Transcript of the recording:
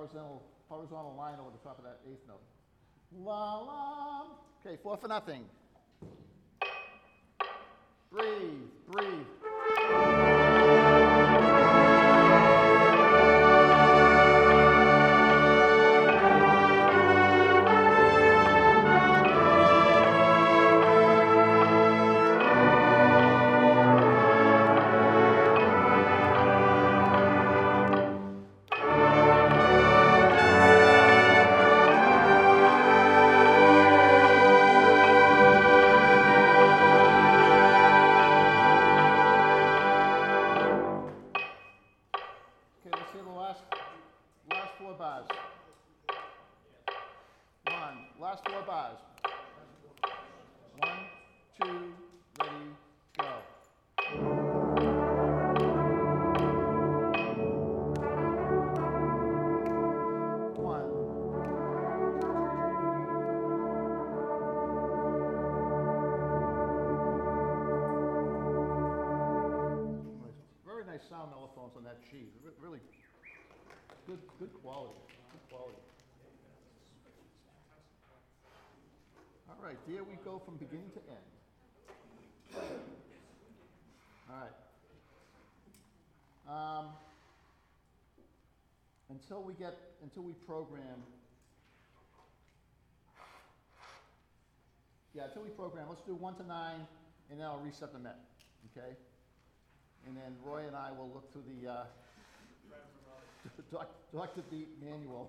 horizontal line over the top of that eighth note. La la. Okay, 4-0. Breathe, breathe. Okay, let's hear the last 4 bars. Last 4 bars. 1, 2, ready, go. Very nice sound mellophones on that sheet. Really good quality. Good quality. All right, there we go from beginning to end. All right. Until we program. Yeah, until we program, let's do 1 to 9, and then I'll reset the net. Okay. And then Roy and I will look through the Dr. Beat manual